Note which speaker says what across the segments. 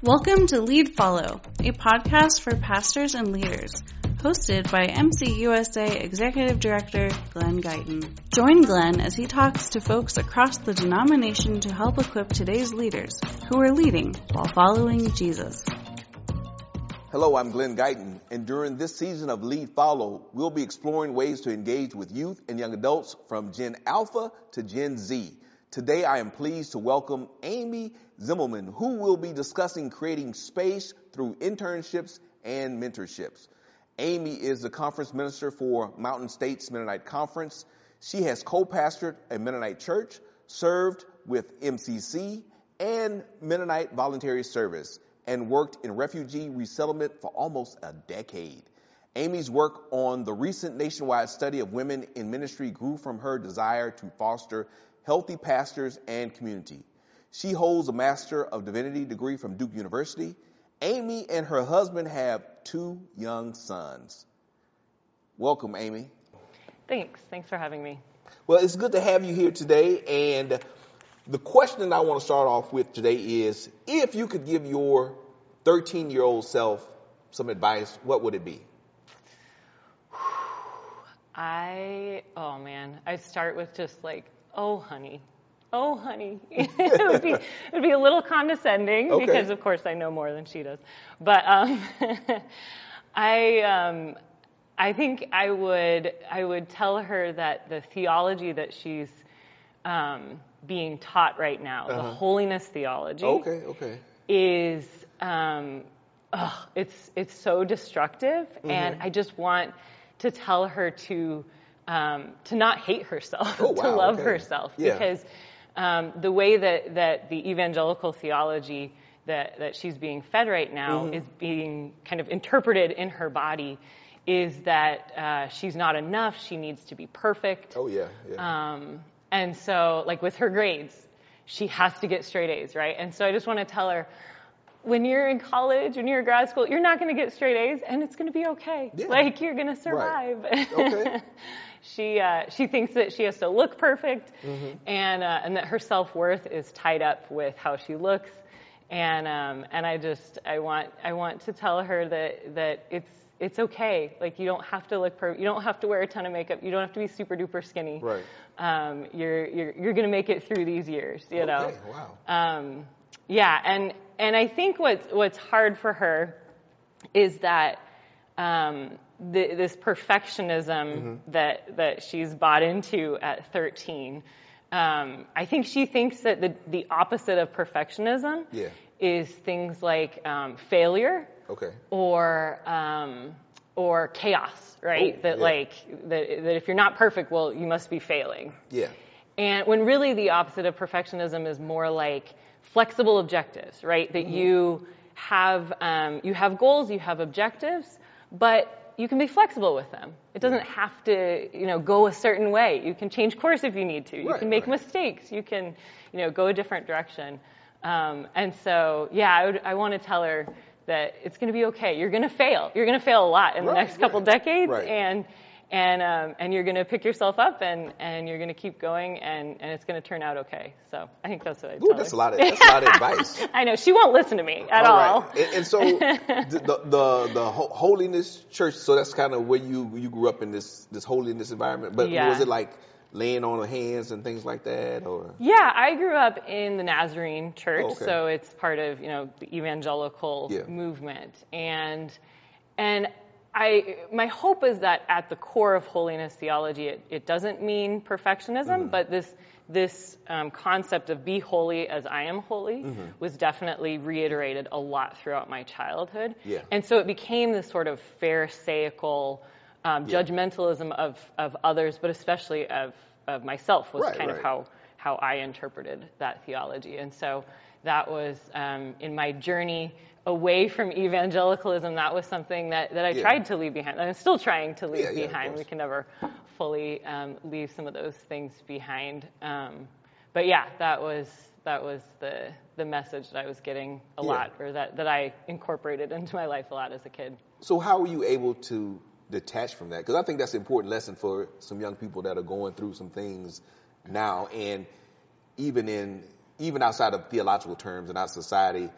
Speaker 1: Welcome to Lead Follow, a podcast for pastors and leaders, hosted by MCUSA Executive Director Glenn Guyton. Join Glenn as he talks to folks across the denomination to help equip today's leaders who are leading while following Jesus.
Speaker 2: Hello, I'm Glenn Guyton, and during this season of Lead Follow, we'll be exploring ways to engage with youth and young adults from Gen Alpha to Gen Z. Today, I am pleased to welcome Amy Zimmelman, who will be discussing creating space through internships and mentorships. Amy is the conference minister for Mountain States Mennonite Conference. She has co-pastored a Mennonite church, served with MCC and Mennonite Voluntary Service, and worked in refugee resettlement for almost a decade. Amy's work on the recent nationwide study of women in ministry grew from her desire to foster healthy pastors and community. She holds a Master of Divinity degree from Duke University. Amy and her husband have 2 young sons. Welcome, Amy.
Speaker 3: Thanks for having me.
Speaker 2: Well, it's good to have you here today. And the question I want to start off with today is, if you could give your 13-year-old self some advice, what would it be?
Speaker 3: I'd start with just like, oh, honey. It would be a little condescending, okay, because of course I know more than she does. But I think I would tell her that the theology that she's being taught right now, the holiness theology, is it's so destructive, and I just want to tell her to not hate herself, to love herself, because the way that the evangelical theology that she's being fed right now is being kind of interpreted in her body is that she's not enough, she needs to be perfect. And so, like with her grades, she has to get straight A's, right? And so I just want to tell her, when you're in college, when you're in grad school, you're not going to get straight A's, and it's going to be okay. Yeah. Like, you're going to survive. Right. Okay. She thinks that she has to look perfect, and that her self-worth is tied up with how she looks, and I want to tell her that it's okay. Like, you don't have to look perfect. You don't have to wear a ton of makeup. You don't have to be super duper skinny. Right. You're going to make it through these years. You know. Wow. And I think what's hard for her is that this perfectionism that she's bought into at 13. I think she thinks that the opposite of perfectionism is things like failure, or chaos, right? That if you're not perfect, well, you must be failing. Yeah. And when really the opposite of perfectionism is more like flexible objectives, right? That you have goals, you have objectives, but you can be flexible with them. It doesn't have to, go a certain way. You can change course if you need to. You can make mistakes. You can, go a different direction. And so, I want to tell her that it's going to be okay. You're going to fail. You're going to fail a lot in the next couple decades, and you're going to pick yourself up, and you're going to keep going, and it's going to turn out okay. So I think that's what I tell her.
Speaker 2: That's a lot of advice.
Speaker 3: I know. She won't listen to me at all.
Speaker 2: Right. And so the holiness church, so that's kind of where you grew up in this holiness environment. But was it like laying on of hands and things like that, or?
Speaker 3: Yeah, I grew up in the Nazarene church, so it's part of the evangelical movement, and my hope is that at the core of holiness theology, it doesn't mean perfectionism, but this concept of be holy as I am holy was definitely reiterated a lot throughout my childhood. Yeah. And so it became this sort of pharisaical judgmentalism of others, but especially of myself was kind of how I interpreted that theology. And so that was in my journey away from evangelicalism, that was something that I tried to leave behind. I'm still trying to leave behind. We can never fully leave some of those things behind. But that was the message that I was getting a lot, or that I incorporated into my life a lot as a kid. So
Speaker 2: how were you able to detach from that? Because I think that's an important lesson for some young people that are going through some things now, and even outside of theological terms in our society,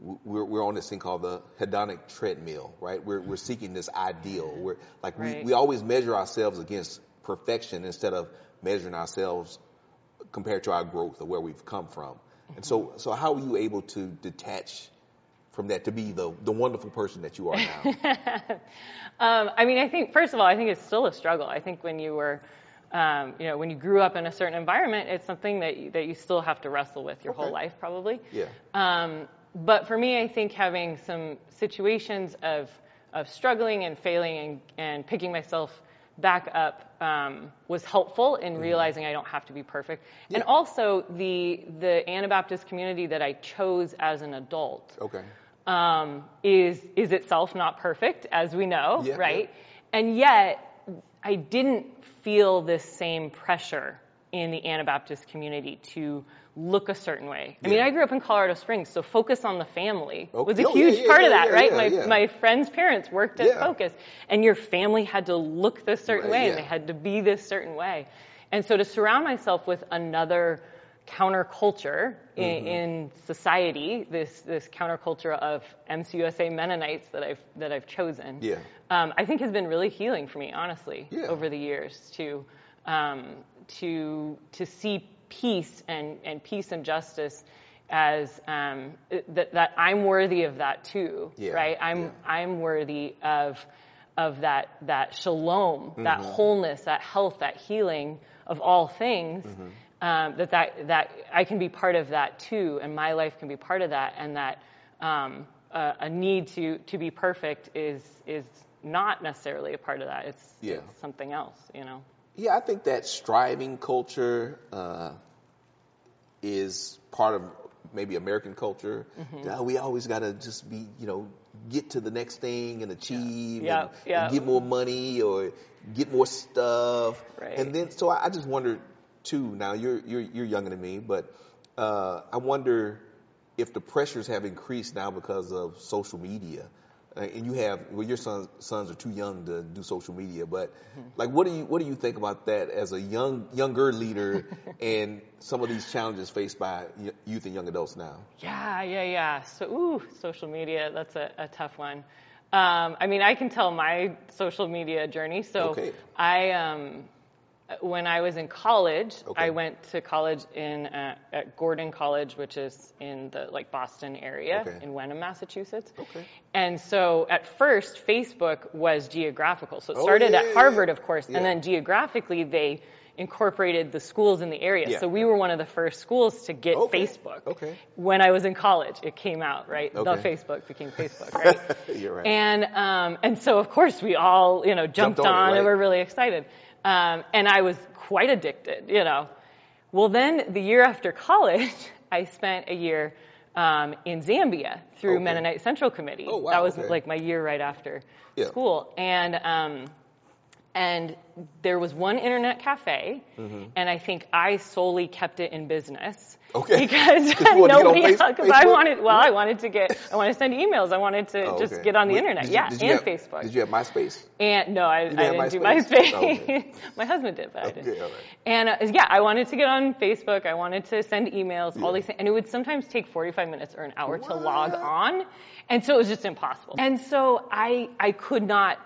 Speaker 2: we're on this thing called the hedonic treadmill, right? We're seeking this ideal. We're like,
Speaker 3: right.
Speaker 2: we always measure ourselves against perfection instead of measuring ourselves compared to our growth or where we've come from. Mm-hmm. And so how were you able to detach from that to be the wonderful person that you are now?
Speaker 3: I mean, I think, first of all, I think it's still a struggle. I think when you were, when you grew up in a certain environment, it's something that you still have to wrestle with your whole life, probably.
Speaker 2: Yeah.
Speaker 3: But for me, I think having some situations of struggling and failing and picking myself back up was helpful in realizing I don't have to be perfect. Yeah. And also the Anabaptist community that I chose as an adult.
Speaker 2: Okay.
Speaker 3: Is itself not perfect, as we know,
Speaker 2: yeah,
Speaker 3: right?
Speaker 2: Yeah.
Speaker 3: And yet, I didn't feel this same pressure in the Anabaptist community to look a certain way. I mean, I grew up in Colorado Springs, so Focus on the Family was a huge part of that, right? My friends' parents worked at Focus, and your family had to look this certain way, and they had to be this certain way. And so to surround myself with another counterculture in society, this counterculture of MCUSA Mennonites that I've chosen, I think has been really healing for me, honestly, over the years to see peace and peace and justice as that I'm worthy of that too, right? I'm worthy of that shalom, that wholeness, that health, that healing of all things. That I can be part of that too, and my life can be part of that, and that a need to be perfect is not necessarily a part of that. It's something else, you know.
Speaker 2: Yeah, I think that striving culture is part of maybe American culture. We always got to just be, get to the next thing and achieve and get more money or get more stuff.
Speaker 3: Right.
Speaker 2: And then, so I just wondered too. Now you're younger than me, but I wonder if the pressures have increased now because of social media. And your sons are too young to do social media, but like, what do you think about that as a younger leader and some of these challenges faced by youth and young adults now?
Speaker 3: Yeah. So, social media, that's a tough one. I mean, I can tell my social media journey. So when I was in college, I went to college at Gordon College, which is in the Boston area in Wenham, Massachusetts. And so at first, Facebook was geographical. So it started at Harvard, of course, and then geographically they incorporated the schools in the area. So we were one of the first schools to get Facebook. When I was in college, it came out, right? The Facebook became Facebook, right?
Speaker 2: You're right.
Speaker 3: And so of course we all, jumped on and were really excited. And I was quite addicted, Well, then the year after college, I spent a year in Zambia through Mennonite Central Committee.
Speaker 2: Oh, wow.
Speaker 3: That was my year right after school. And there was one internet cafe, and I think I solely kept it in business. Because nobody else, because I wanted to send emails. I wanted to just get on the internet. Facebook.
Speaker 2: Did you have MySpace?
Speaker 3: And no, I didn't do MySpace. My husband did, but I didn't.
Speaker 2: All right.
Speaker 3: And I wanted to get on Facebook. I wanted to send emails, all these things. And it would sometimes take 45 minutes or an hour to log on. And so it was just impossible. And so I could not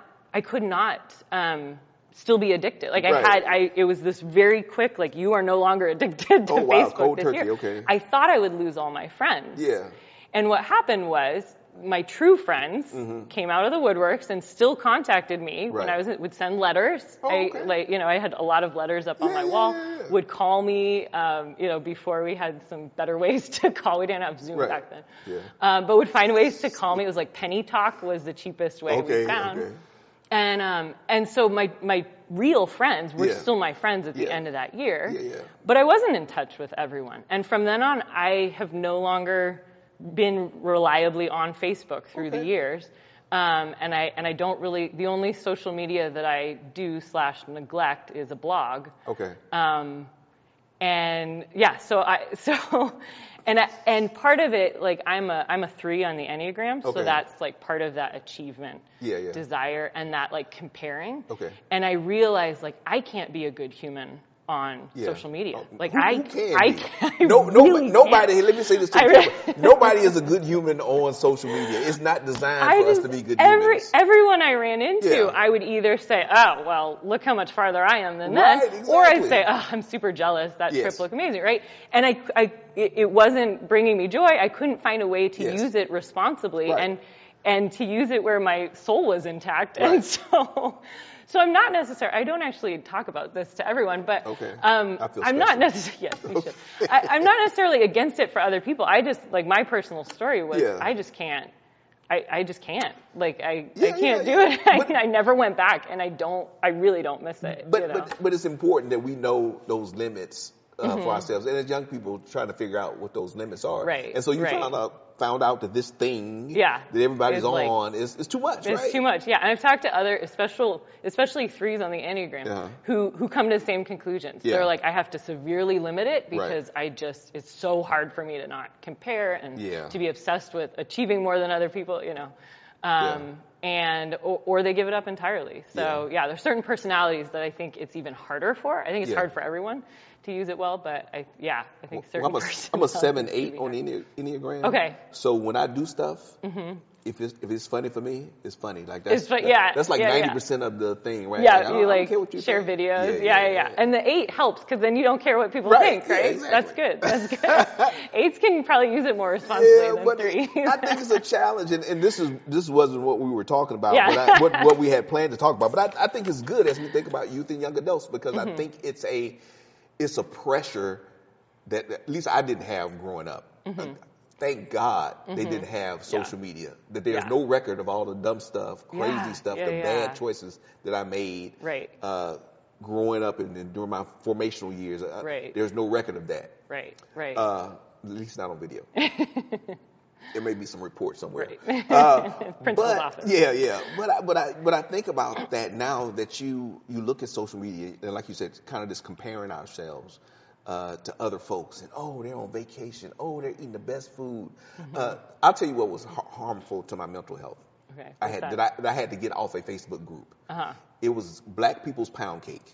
Speaker 3: still be addicted. It was this very quick, you are no longer addicted to Facebook
Speaker 2: cold
Speaker 3: this
Speaker 2: turkey,
Speaker 3: year. I thought I would lose all my friends.
Speaker 2: Yeah.
Speaker 3: And what happened was my true friends came out of the woodworks and still contacted me when I would send letters. I had a lot of letters up on my wall, would call me, before we had some better ways to call. We didn't have Zoom back then. Yeah. But would find ways to call me. It was Penny Talk was the cheapest way we found. And so my real friends were still my friends at the end of that year. But I wasn't in touch with everyone. And from then on, I have no longer been reliably on Facebook through the years. And I don't really, the only social media that I do / neglect is a blog. And part of it, I'm a 3 on the Enneagram, so that's part of that achievement, desire, and that comparing. And I realized I can't be a good human on social media. Like
Speaker 2: who can
Speaker 3: I
Speaker 2: be? Nobody. Let me say this to you. Nobody is a good human on social media. It's not designed for us to be good humans.
Speaker 3: Everyone I ran into, I would either say, "Oh, well, look how much farther I am than them,"
Speaker 2: exactly.
Speaker 3: or I'd say, "Oh, I'm super jealous. That trip looked amazing," right? And it wasn't bringing me joy. I couldn't find a way to use it responsibly and to use it where my soul was intact. And so I'm not necessarily, I don't actually talk about this to everyone, but I'm not necessarily, yes, you should. I'm not necessarily against it for other people. I just, like, my personal story was, I just can't. I just can't. Like, I can't do it. I never went back, and I really don't miss it.
Speaker 2: But it's important that we know those limits for ourselves. And as young people, trying to figure out what those limits are.
Speaker 3: Right.
Speaker 2: And so you found out that this thing that everybody's on is too much, right?
Speaker 3: It's too much, And I've talked to other, especially threes on the Enneagram, who come to the same conclusions. They're like, I have to severely limit it because it's so hard for me to not compare and to be obsessed with achieving more than other people, and or they give it up entirely. So there's certain personalities that I think it's even harder for. I think it's hard for everyone to use it well, but I think certain
Speaker 2: I'm a 7-8 on the Enneagram.
Speaker 3: Okay.
Speaker 2: So when I do stuff, if it's funny for me, it's funny. Like that's like 90% of the thing, right?
Speaker 3: Yeah, you like share videos. Yeah. And the 8 helps because then you don't care what people think, right?
Speaker 2: Exactly.
Speaker 3: That's good. 8s can probably use it more responsibly than 3s.
Speaker 2: I think it's a challenge, and this wasn't what we were talking about, but what we had planned to talk about. But I think it's good as we think about youth and young adults because I think it's a pressure that at least I didn't have growing up. Thank God they didn't have social media, that there's no record of all the dumb stuff, crazy stuff, the bad choices that I made growing up and during my formational years. There's no record of that.
Speaker 3: Right.
Speaker 2: At least not on video. There may be some report somewhere.
Speaker 3: Principal's office.
Speaker 2: But I think about that now that you look at social media and like you said, kind of just comparing ourselves to other folks and they're on vacation, they're eating the best food. I'll tell you what was harmful to my mental health.
Speaker 3: Okay.
Speaker 2: I had to get off a Facebook group. It was Black People's Pound Cake.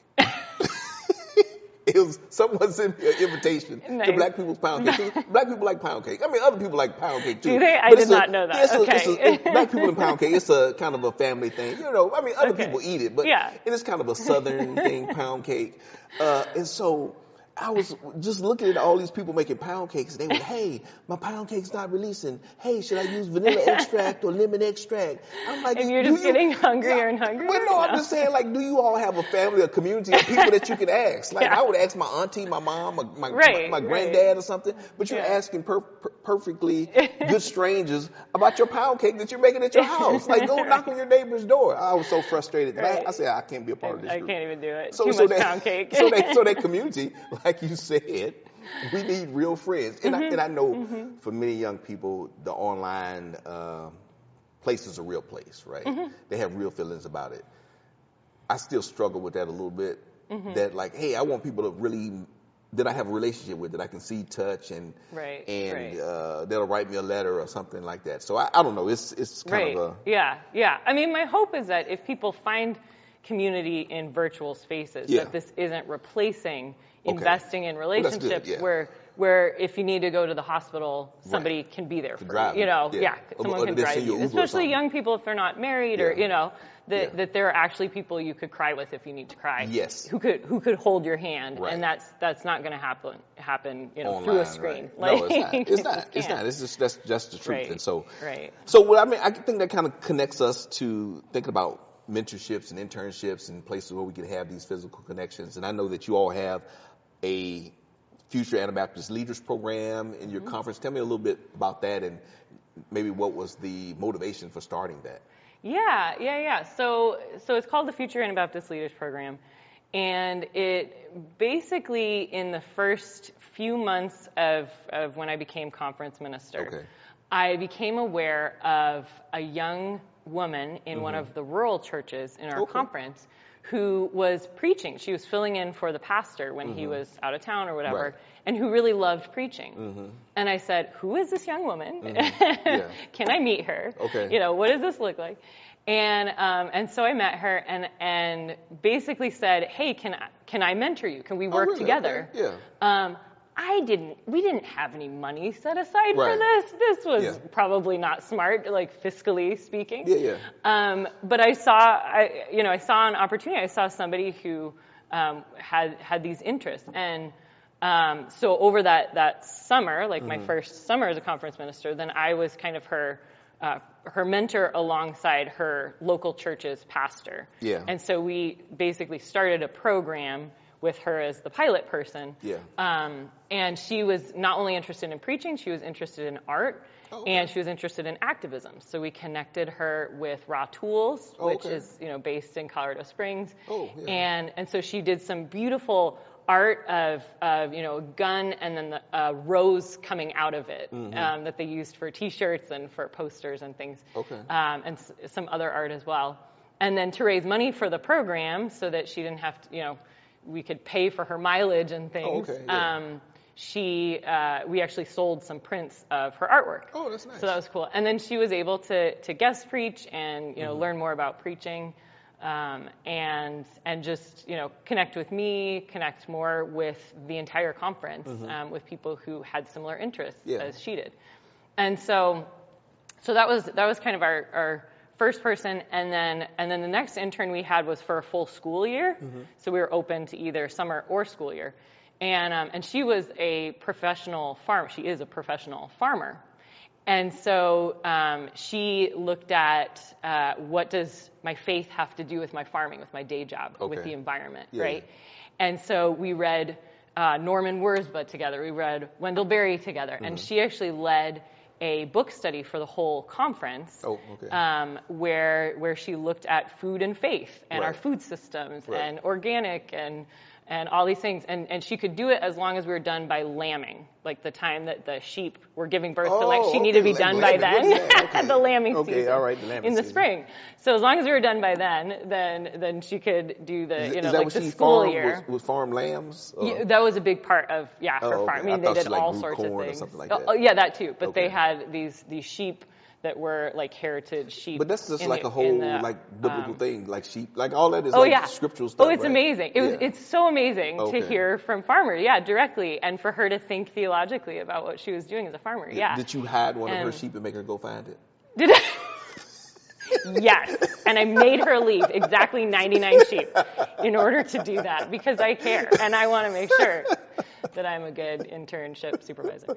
Speaker 2: It was someone sent me an invitation to Black People's Pound Cake. Black people like pound cake. I mean, other people like pound cake too.
Speaker 3: Do they? I did not know that.
Speaker 2: Black people and pound cake. It's a kind of a family thing. I mean, other people eat it, but it is kind of a Southern thing, pound cake. And so I was just looking at all these people making pound cakes, and they were, hey, my pound cake's not releasing. Hey, should I use vanilla extract or lemon extract? I'm like,
Speaker 3: and you're just getting hungrier and hungrier?
Speaker 2: Well, no, I'm just saying, like, do you all have a family, a community of people that you can ask? Like, I would ask my auntie, my mom, my granddad or something, but you're asking perfectly good strangers about your pound cake that you're making at your house. Like, go knock on your neighbor's door. I was so frustrated that I said, I can't be a part of this group.
Speaker 3: I can't even do it. Too much pound cake.
Speaker 2: So that community, like you said, we need real friends. And I know for many young people, the online place is a real place, right? They have real feelings about it. I still struggle with that a little bit. That like, hey, I want people to really, that I have a relationship with, that I can see, touch, and they'll write me a letter or something like that. So I don't know. It's kind of a...
Speaker 3: Yeah. I mean, my hope is that if people find community in virtual spaces, that this isn't replacing investing in relationships where if you need to go to the hospital, somebody can be there for you. Someone can drive you. Especially young people if they're not married or, that there are actually people you could cry with if you need to cry.
Speaker 2: Yes.
Speaker 3: Who could hold your hand. And that's not going to happen
Speaker 2: online,
Speaker 3: through a screen.
Speaker 2: Right. No, it's not. It's not. It's just, that's just the truth.
Speaker 3: Right.
Speaker 2: And so,
Speaker 3: so
Speaker 2: I mean, I think that kind of connects us to thinking about mentorships and internships and places where we can have these physical connections. And I know that you all have a Future Anabaptist Leaders Program in your conference. Tell me a little bit about that and maybe what was the motivation for starting that.
Speaker 3: Yeah. So it's called the Future Anabaptist Leaders Program. And it basically, in the first few months of when I became conference minister, I became aware of a young woman in one of the rural churches in our conference who was preaching. She was filling in for the pastor when he was out of town or whatever, and who really loved preaching. And I said, who is this young woman? Can I meet her? What does this look like? And so I met her and basically said, hey, can I mentor you? Can we work together?
Speaker 2: Okay. Yeah.
Speaker 3: We didn't have any money set aside for this. This was probably not smart, like fiscally speaking.
Speaker 2: Yeah.
Speaker 3: But I saw an opportunity. I saw somebody who had these interests. And so over that summer, like my first summer as a conference minister, then I was kind of her mentor alongside her local church's pastor.
Speaker 2: Yeah.
Speaker 3: And so we basically started a program with her as the pilot person.
Speaker 2: Yeah.
Speaker 3: And she was not only interested in preaching, she was interested in art, and she was interested in activism. So we connected her with Raw Tools, which is, based in Colorado Springs.
Speaker 2: Oh, yeah.
Speaker 3: And so she did some beautiful art of a gun and then the rose coming out of it that they used for T-shirts and for posters and things.
Speaker 2: Okay.
Speaker 3: And some other art as well. And then to raise money for the program so that she didn't have to, we could pay for her mileage and things. We actually sold some prints of her artwork.
Speaker 2: Oh, that's nice.
Speaker 3: So that was cool. And then she was able to guest preach and learn more about preaching, and just connect with me, connect more with the entire conference, with people who had similar interests as she did. And so that was kind of our first person, and then the next intern we had was for a full school year. So we were open to either summer or school year. And she was a professional farmer. She is a professional farmer. And so she looked at what does my faith have to do with my farming, with my day job, with the environment, right? And so we read Norman Wurzba together. We read Wendell Berry together. And she actually led a book study for the whole conference, where she looked at food and faith and our food systems and organic and all these things. And she could do it as long as we were done by lambing, like the time that the sheep were giving birth to, like she needed to be done by then, the lambing season,
Speaker 2: all right, the lambing
Speaker 3: in the
Speaker 2: season.
Speaker 3: Spring. So as long as we were done by then she could do the,
Speaker 2: is that
Speaker 3: like
Speaker 2: what
Speaker 3: the
Speaker 2: she
Speaker 3: school
Speaker 2: farmed,
Speaker 3: year.
Speaker 2: Was farm lambs?
Speaker 3: Yeah, that was a big part of, her farm. I mean, they did all sorts of things. Yeah, that too. But they had these sheep that were like heritage sheep.
Speaker 2: But that's just like a whole like biblical thing, like sheep, like all that is scriptural stuff.
Speaker 3: Oh, it's amazing. It's so amazing to hear from farmers, directly, and for her to think theologically about what she was doing as a farmer.
Speaker 2: Did you hide one of her sheep and make her go find it?
Speaker 3: Did I? Yes, and I made her leave exactly 99 sheep in order to do that because I care and I want to make sure that I'm a good internship supervisor.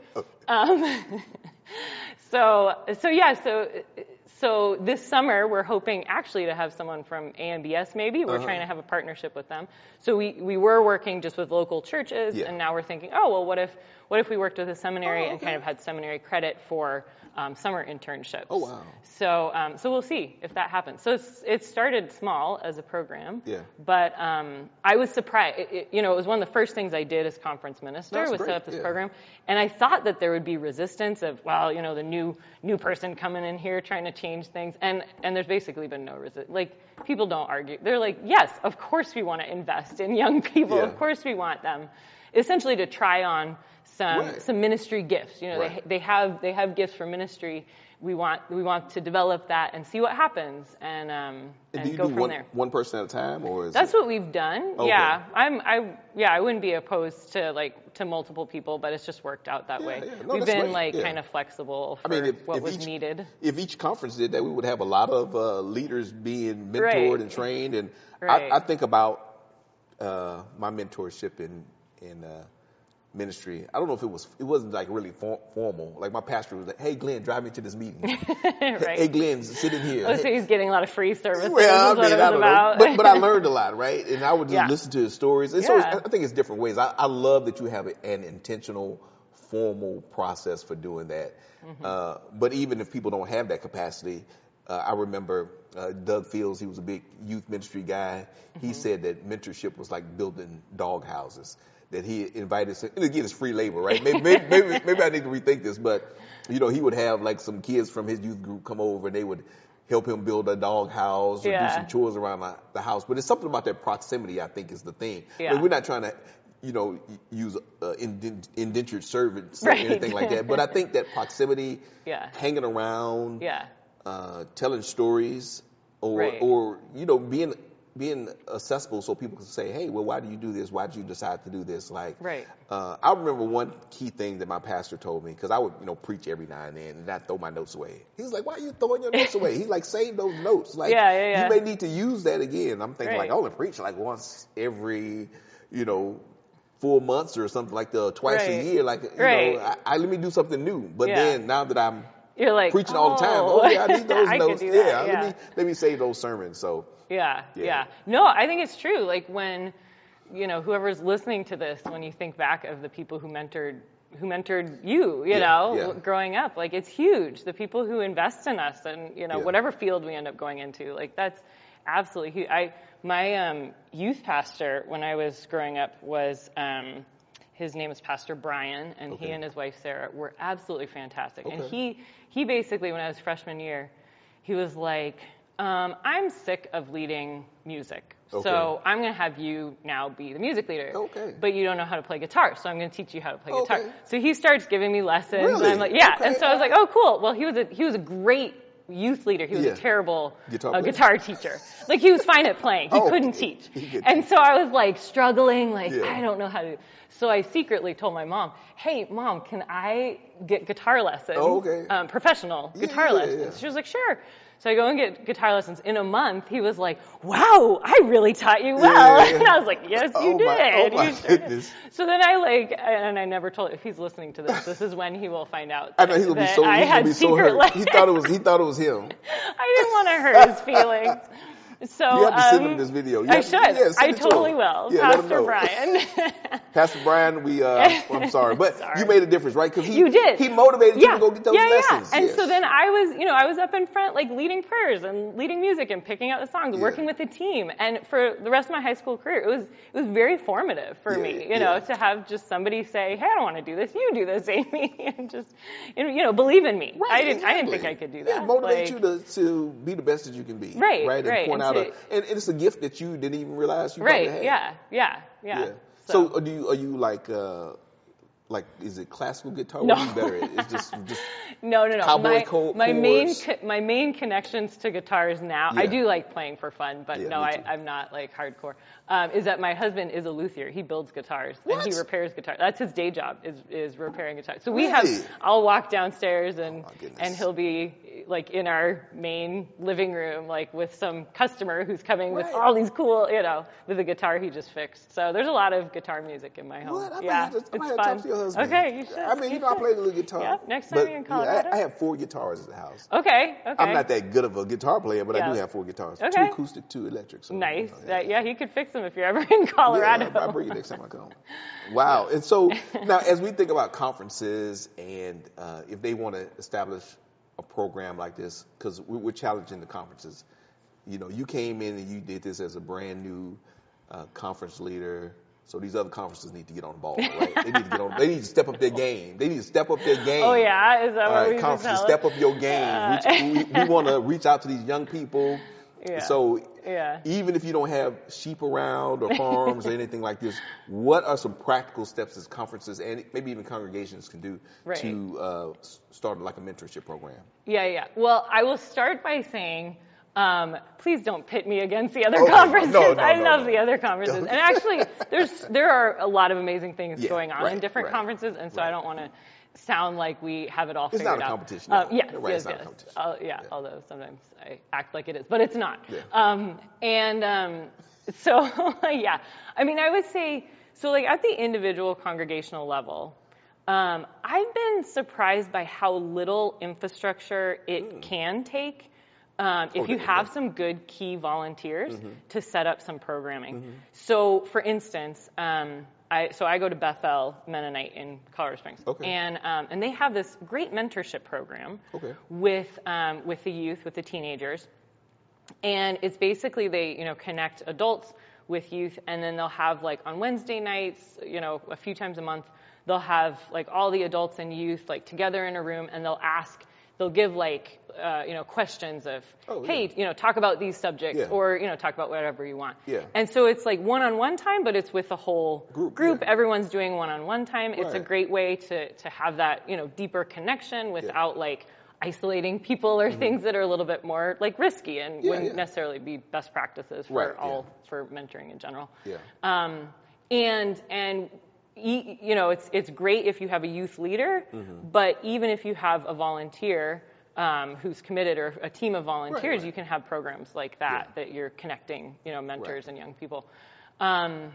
Speaker 3: So this summer we're hoping actually to have someone from AMBS maybe. We're trying to have a partnership with them. So we were working just with local churches, and now we're thinking, what if we worked with a seminary and kind of had seminary credit for summer internships?
Speaker 2: Oh, wow.
Speaker 3: So we'll see if that happens. So it started small as a program,
Speaker 2: but
Speaker 3: I was surprised. It was one of the first things I did as conference minister was set up this program, and I thought that there would be resistance of, the new person coming in here trying to change things, and there's basically been no resistance. Like, people don't argue. They're like, yes, of course we want to invest in young people. Of course we want them, essentially to try on some ministry gifts. They have gifts for ministry. We want to develop that and see what happens and
Speaker 2: do you
Speaker 3: go
Speaker 2: do
Speaker 3: from there.
Speaker 2: One person at a time, or
Speaker 3: that's what we've done.
Speaker 2: Okay.
Speaker 3: Yeah, I wouldn't be opposed to multiple people, but it's just worked out that way.
Speaker 2: No,
Speaker 3: we've been kind of flexible for what was needed.
Speaker 2: If each conference did that, we would have a lot of leaders being mentored and trained. And I think about my mentorship in ministry. I don't know if it wasn't like really formal. Like my pastor was like, "Hey Glenn, drive me to this meeting." Hey Glenn, sit in here.
Speaker 3: So he's getting a lot of free services.
Speaker 2: Well,
Speaker 3: I don't
Speaker 2: know. But I learned a lot, right? And I would just listen to his stories. And so I think it's different ways. I love that you have an intentional, formal process for doing that. But even if people don't have that capacity, I remember Doug Fields, he was a big youth ministry guy. He said that mentorship was like building dog houses. That he invited, and again, it's free labor, right? Maybe I need to rethink this, but he would have like some kids from his youth group come over and they would help him build a dog house or do some chores around the house. But it's something about that proximity, I think, is the thing. I mean, we're not trying to, use indentured servants or anything like that. But I think that proximity, hanging around, telling stories or being accessible so people can say, hey, well, why do you do this? Why did you decide to do this? Like, I remember one key thing that my pastor told me, because I would, preach every now and then and not throw my notes away. He's like, why are you throwing your notes away? He's like, save those notes. Like, you may need to use that again. I'm thinking like, I only preach like once every, 4 months or something like twice a year. Like, let me do something new. But then now that I'm
Speaker 3: You're like,
Speaker 2: preaching all the time, I need those notes. Let me save those sermons. So.
Speaker 3: Yeah. No, I think it's true. Like when, whoever's listening to this, when you think back of the people who mentored you, growing up, like it's huge. The people who invest in us and, whatever field we end up going into, like that's absolutely huge. My youth pastor when I was growing up was, his name is Pastor Brian, and he and his wife Sarah were absolutely fantastic. And he basically, when I was freshman year, he was like, I'm sick of leading music, so I'm going to have you now be the music leader. But you don't know how to play guitar, so I'm going to teach you how to play guitar. So he starts giving me lessons, and I'm like, and so I was like, oh, cool. Well, he was a great youth leader. He was a terrible guitar teacher. Like, he was fine at playing. He couldn't teach. And so I was like struggling, I don't know how to. So I secretly told my mom, hey, Mom, can I get guitar lessons? Professional guitar lessons. She was like, sure. So I go and get guitar lessons. In a month, he was like, wow, I really taught you well. And I was like, yes, you did.
Speaker 2: My goodness.
Speaker 3: So then and I never told, if he's listening to this is when he will find out
Speaker 2: I know he's going to be so hurt. He thought it was him.
Speaker 3: I didn't want to hurt his feelings. So
Speaker 2: you have to send him this video.
Speaker 3: I should. I totally will. Pastor Brian.
Speaker 2: Pastor Brian, I'm sorry, but you made a difference, right? Because
Speaker 3: you did.
Speaker 2: He motivated you to go get those lessons.
Speaker 3: And so then I was up in front, like leading prayers and leading music and picking out the songs, working with the team. And for the rest of my high school career, it was very formative for me, to have just somebody say, hey, I don't want to do this. You do this, Amy, and just, believe in me.
Speaker 2: Right,
Speaker 3: I didn't think I could do that.
Speaker 2: Motivate you to be the best that you can be.
Speaker 3: Right.
Speaker 2: And point out and it's a gift that you didn't even realize you probably had.
Speaker 3: Yeah.
Speaker 2: So are you like is it classical guitar?
Speaker 3: No.
Speaker 2: What are you better at? It's just
Speaker 3: no.
Speaker 2: Cowboy chords.
Speaker 3: My main connections to guitars now. I do like playing for fun, but I'm not like hardcore. Is that my husband is a luthier. He builds guitars and he repairs guitars. That's his day job is repairing guitars. So I'll walk downstairs and he'll be like in our main living room, like with some customer who's coming with all these cool, with a guitar he just fixed. So there's a lot of guitar music in my home.
Speaker 2: What?
Speaker 3: It's fun.
Speaker 2: Okay,
Speaker 3: you should.
Speaker 2: I mean, I play a little guitar.
Speaker 3: Yeah, next time you're in Colorado.
Speaker 2: I have 4 guitars at the house.
Speaker 3: Okay.
Speaker 2: I'm not that good of a guitar player, but I do have 4 guitars. 2 acoustic, 2 electric. So,
Speaker 3: nice. He could fix them if you're ever in Colorado.
Speaker 2: I'll bring you next time I come. Wow. And so now as we think about conferences and if they want to establish a program like this, because we're challenging the conferences. You came in and you did this as a brand new conference leader. So these other conferences need to get on the ball, right? They need to step up their game.
Speaker 3: Oh, yeah? Is that what we
Speaker 2: conferences, step up your game. We want to reach out to these young people.
Speaker 3: Yeah.
Speaker 2: So even if you don't have sheep around or farms or anything like this, what are some practical steps that conferences and maybe even congregations can do to start like a mentorship program?
Speaker 3: Yeah. Well, I will start by saying, please don't pit me against the other conferences. No, I love the other conferences. And actually, there are a lot of amazing things going on in different conferences, and so I don't want to sound like we have it all figured out.
Speaker 2: It's not a competition.
Speaker 3: Yes.
Speaker 2: It's not a competition.
Speaker 3: Although sometimes I act like it is, but it's not. So, I mean, I would say, so like at the individual congregational level, I've been surprised by how little infrastructure it can take. If you have some good key volunteers to set up some programming. So, for instance, I go to Bethel Mennonite in Colorado Springs, and they have this great mentorship program with the youth, with the teenagers, and it's basically they connect adults with youth, and then they'll have like on Wednesday nights, a few times a month, they'll have like all the adults and youth like together in a room, and they'll give like, questions of, hey, talk about these subjects or, talk about whatever you want.
Speaker 2: Yeah.
Speaker 3: And so it's like one-on-one time, but it's with the whole group. Yeah. Everyone's doing one-on-one time. It's a great way to have that, deeper connection without like isolating people or things that are a little bit more like risky and wouldn't necessarily be best practices for for mentoring in general. And you know, it's great if you have a youth leader, but even if you have a volunteer who's committed or a team of volunteers, you can have programs like that that you're connecting, you know, mentors and young people. And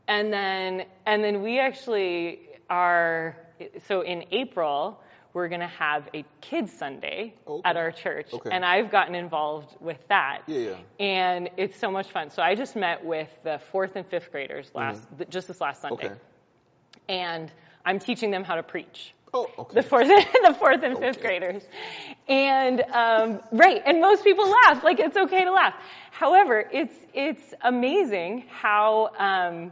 Speaker 3: then we actually are, so in April, we're going to have a Kids Sunday at our church, and I've gotten involved with that. And it's so much fun. So I just met with the 4th and 5th graders just this last Sunday. And I'm teaching them how to preach. The fourth and fifth graders. And, and most people laugh, like it's okay to laugh. However, it's amazing how,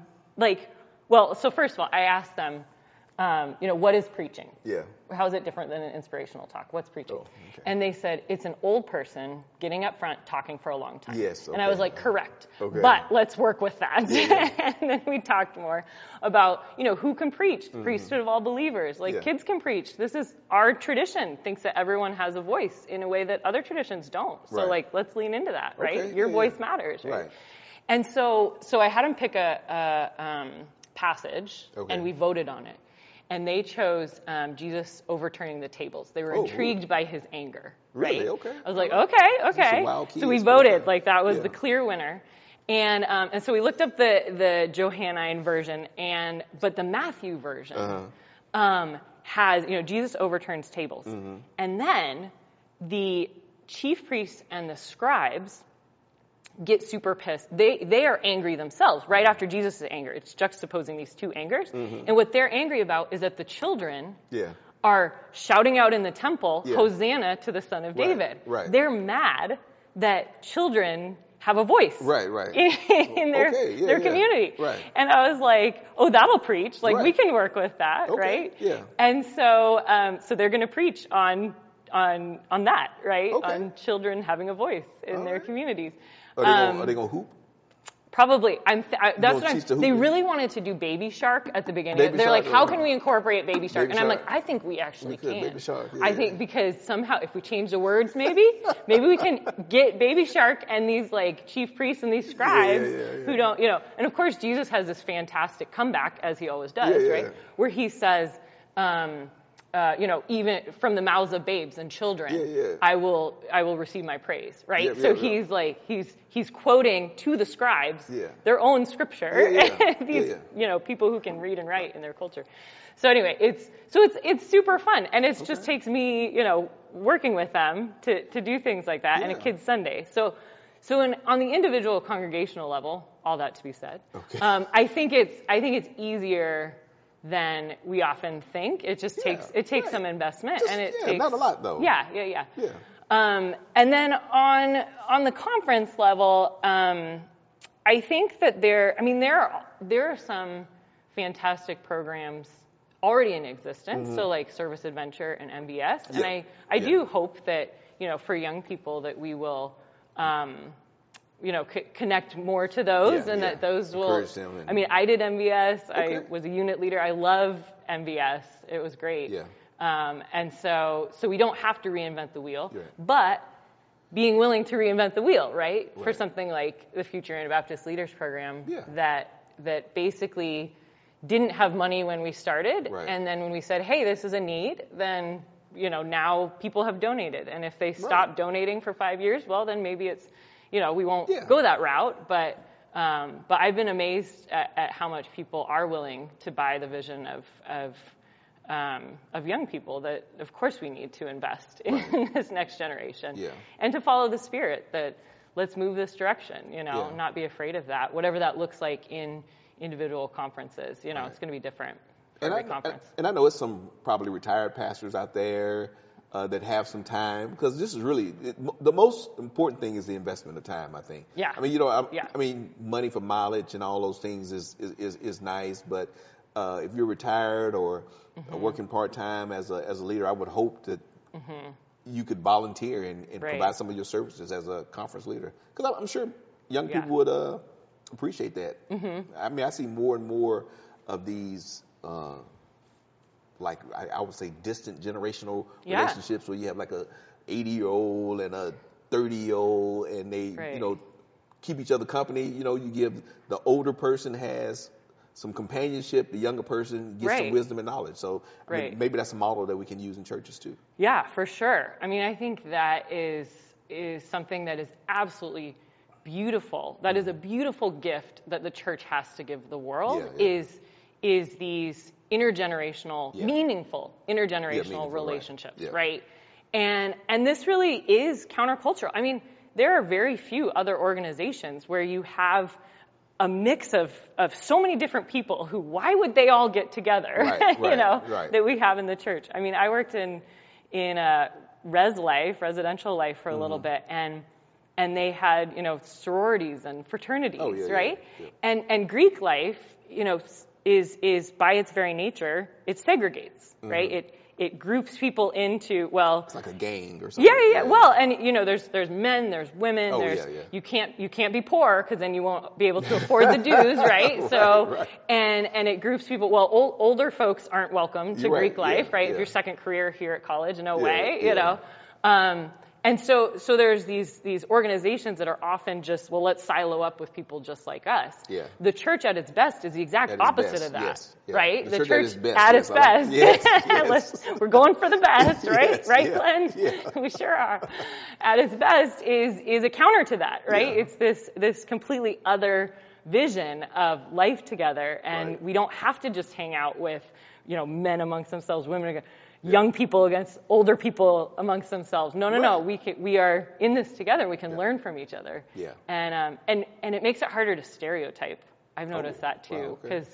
Speaker 3: so first of all, I asked them, you know, what is preaching? How is it different than an inspirational talk? What's preaching? And they said, it's an old person getting up front talking for a long time. And I was like, correct. But let's work with that. And then we talked more about, you know, who can preach? The priesthood of all believers. Like kids can preach. This is our tradition, thinks that everyone has a voice in a way that other traditions don't. So like, let's lean into that, right? Your voice matters, right? And so I had them pick a passage and we voted on it. And they chose Jesus overturning the tables. They were intrigued by his anger. Right?
Speaker 2: Really? Okay.
Speaker 3: I was like, okay. So we voted. Like that was the clear winner. And so we looked up the Johannine version, but the Matthew version has, you know, Jesus overturns tables. And then the chief priests and the scribes get super pissed. They are angry themselves right after Jesus' anger. It's juxtaposing these two angers. And what they're angry about is that the children are shouting out in the temple, Hosanna to the Son of David. They're mad that children have a voice in their community. And I was like, oh, that'll preach. Like we can work with that, right? And so they're going to preach on that, right? On children having a voice in their communities.
Speaker 2: Are they going to hoop?
Speaker 3: Probably. They really wanted to do Baby Shark at the beginning. They're like, how can we incorporate Baby Shark? And I'm like, I think we actually can.
Speaker 2: Baby Shark,
Speaker 3: I think because somehow if we change the words maybe we can get Baby Shark and these like chief priests and these scribes who don't, you know. And of course Jesus has this fantastic comeback, as he always does, right? Where he says, you know, even from the mouths of babes and children, I will receive my praise, right? He's like, he's quoting to the scribes their own scripture, these, you know, people who can read and write in their culture. So anyway, it's super fun, and it just takes me, you know, working with them to do things like that, and a Kids Sunday. So on the individual congregational level, all that to be said, I think it's easier than we often think. It just takes some investment, and it takes
Speaker 2: not a lot though.
Speaker 3: And then on the conference level, I think that there are some fantastic programs already in existence. So like Service Adventure and MBS, and I do hope that, you know, for young people that we will you know, connect more to those, and that those will. I mean, I did MVS. I was a unit leader. I love MVS. It was great. And so we don't have to reinvent the wheel, but being willing to reinvent the wheel, right? For something like the Future Anabaptist Leaders Program that basically didn't have money when we started, and then when we said, hey, this is a need, then, you know, now people have donated, and if they stop donating for 5 years, well, then maybe it's, you know, we won't go that route, but I've been amazed at how much people are willing to buy the vision of young people that, of course, we need to invest in this next generation, and to follow the Spirit that let's move this direction, you know, not be afraid of that, whatever that looks like in individual conferences. You know, it's going to be different for every conference.
Speaker 2: And I know it's some probably retired pastors out there that have some time, because this is really the most important thing is the investment of time, I think. I mean, you know, I mean, money for mileage and all those things is nice, but if you're retired or working part-time as a leader, I would hope that you could volunteer and provide some of your services as a conference leader, because I'm sure young people would appreciate that. I mean, I see more and more of these like, I would say distant generational relationships where you have like a 80-year-old and a 30-year-old and they, keep each other company. You give the older person has some companionship, the younger person gets some wisdom and knowledge. So maybe that's a model that we can use in churches too. Yeah, for sure. I mean, I think that is something that is absolutely beautiful. That is a beautiful gift that the church has to give the world is these intergenerational, meaningful intergenerational relationships, right? And this really is countercultural. I mean, there are very few other organizations where you have a mix of so many different people who, why would they all get together, that we have in the church. I mean, I worked in residential life for a little bit, and they had, sororities and fraternities, right? Yeah. And Greek life, is by its very nature, it segregates, right? It groups people into, it's like a gang or something. Yeah. Well, and there's men, there's women, you can't be poor because then you won't be able to afford the dues, right? So and it groups people. Well, older folks aren't welcome to Greek life, right? If your second career here at college, no way, And so there's these organizations that are often just, let's silo up with people just like us. Yeah. The church at its best is the exact opposite of that, right? The church at its best. Yes. We're going for the best, right? Yes, right, Glenn? Yeah. We sure are. At its best is a counter to that, right? Yeah. It's this completely other vision of life together, and we don't have to just hang out with, men amongst themselves, women young people against older people amongst themselves. No. We are in this together. We can learn from each other. Yeah. And it makes it harder to stereotype. I've noticed that too, because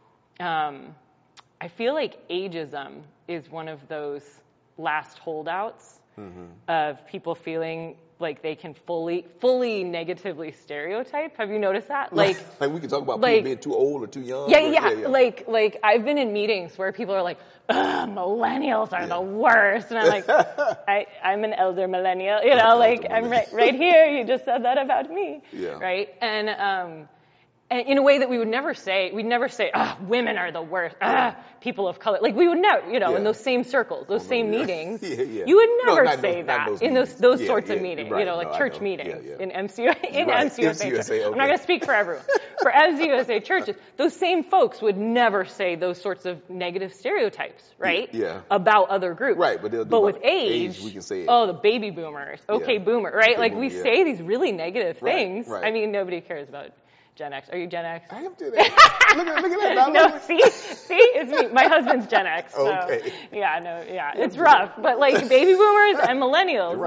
Speaker 2: I feel like ageism is one of those last holdouts of people feeling like they can fully negatively stereotype. Have you noticed that? Like we can talk about people being too old or too young. Yeah. Like I've been in meetings where people are like, millennials are the worst. And I'm like, I'm an elder millennial, I'm right here. You just said that about me. Yeah. Right. And in a way that we'd never say, women are the worst, people of color. Like we would never, in those same circles, those same meetings, you would never say that in those sorts of meetings, like church meetings in MCUSA. I'm not going to speak for everyone. For MCUSA churches, those same folks would never say those sorts of negative stereotypes, right? Yeah. About other groups. Right. But with age, we can say it. The baby boomers, boomer, right? Like we say these really negative things. Right. I mean, nobody cares about Gen X. Are you Gen X? I am Gen X. look at that. No, see, it's me. My husband's Gen X. So, okay. It's rough. But like baby boomers and millennials,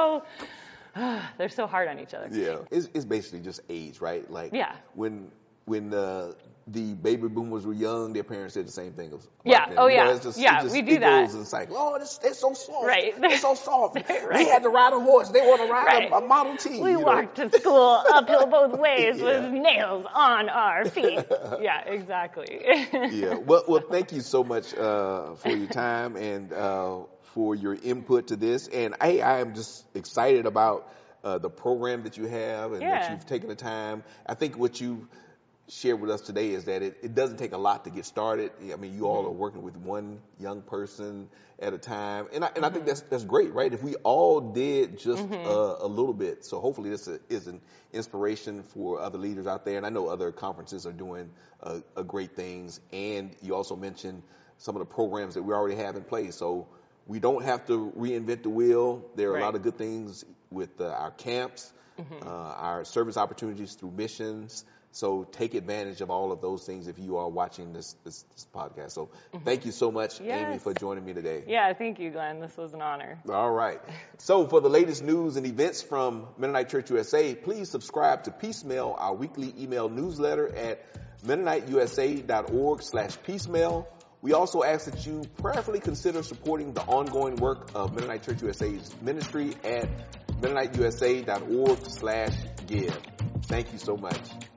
Speaker 2: they're so hard on each other. Yeah, it's basically just age, right? Like when the baby boomers were young, their parents said the same thing. Yeah. Them. We do that. And it's like, they're so soft. Right. They're so soft. We had to ride a horse. They want to ride a Model T. We walked to school uphill both ways with nails on our feet. Yeah, exactly. Yeah. Well, thank you so much for your time and for your input to this. And I am just excited about the program that you have and that you've taken the time. I think what you shared with us today is that it doesn't take a lot to get started. I mean, you all are working with one young person at a time, and I think that's great, right? If we all did just a little bit, so hopefully this is an inspiration for other leaders out there. And I know other conferences are doing great things. And you also mentioned some of the programs that we already have in place, so we don't have to reinvent the wheel. There are a lot of good things with our camps, our service opportunities through missions. So take advantage of all of those things if you are watching this podcast. So thank you so much, Amy, for joining me today. Yeah, thank you, Glenn. This was an honor. All right. So for the latest news and events from Mennonite Church USA, please subscribe to Peacemail, our weekly email newsletter at MennoniteUSA.org/peacemail. We also ask that you prayerfully consider supporting the ongoing work of Mennonite Church USA's ministry at MennoniteUSA.org/give. Thank you so much.